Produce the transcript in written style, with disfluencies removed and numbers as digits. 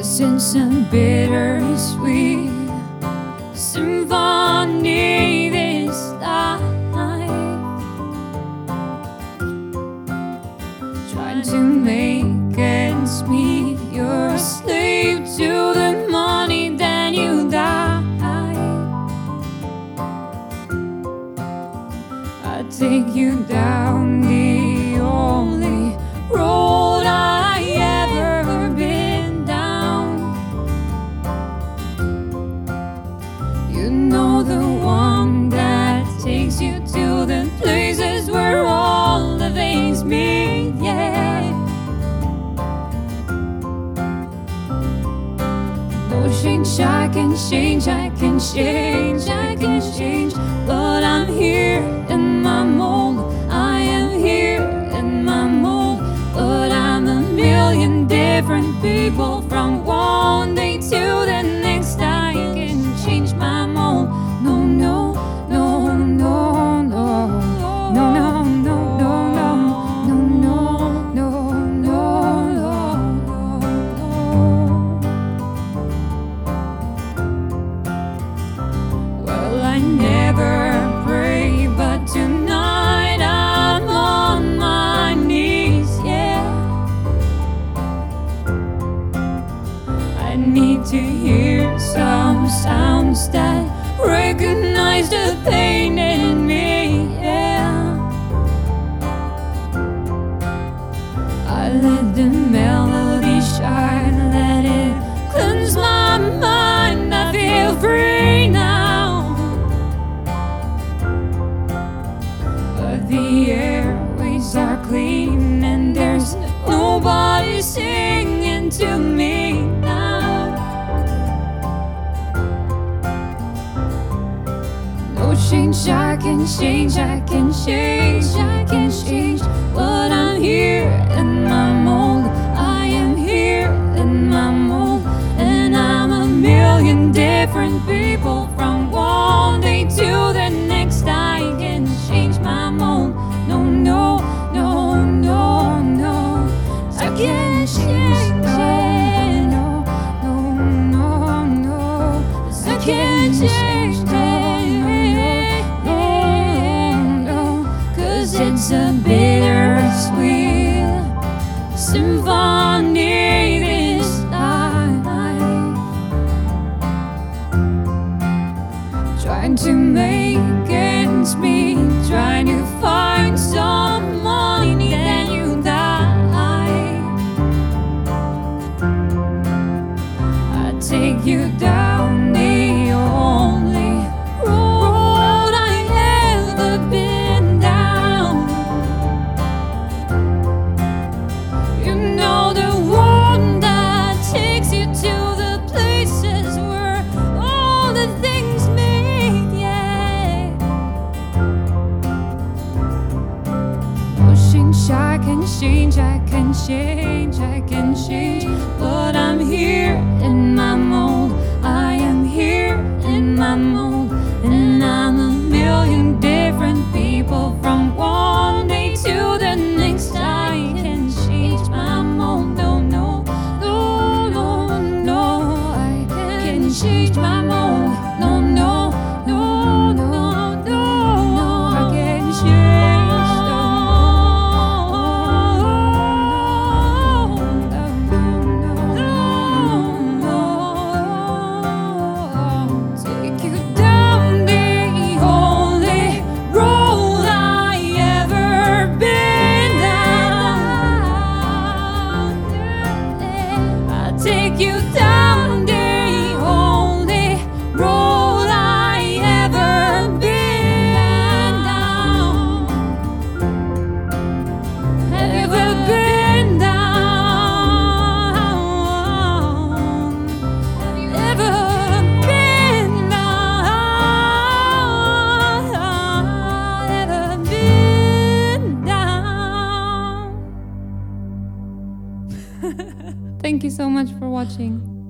'cause it's a bittersweet symphony, this life. Trying to make ends meet, you're a slave to the money, then you die. I take you down the only road I ever been down. You know, the one that takes you to the places where all the things meet, yeah. No change, I can change, I can change, I can change, but I'm here in my mold. I am here in my mold, but I'm a million different people from one day to the next. I can change my mold. No, no, no, no, no, no, no, no, no, no, no, no, no, no. Well, I never pray, but tonight I'm on my knees, yeah. I need to hear some sounds that recognize the pain in me, yeah. I let the melody shine, let it cleanse my mind. I feel free now, but the airways are clean and there's nobody singing to me now. No change, I can change, I can change, I can change, but I'm here in my mold. I am here in my mold, and I'm a million different people from one day to the next. I can change my mold. No, no, no, no, no, I can't change it. No, no, no, no, I can't change it. No, no, 'cause it's a bittersweet symphony, this life. Trying to make ends meet, trying to find some money, then you die. I take you down the only road I ever been down. You know, the one that takes you to the places where all the things meet, yeah. No change, I can change, I can change, I can change, but I'm here in my mold. I am here in my mold, and I'm a million different people from one day to the next. I can change my mold. No, no, no, no, no, I can change my mold. No, no, no, no, no, no, I can change. No, no, no, take you down the only road I ever been down. I take you down the only road I ever been down. Ever been down. Ever been down. Ever been down. Thank you so much for watching.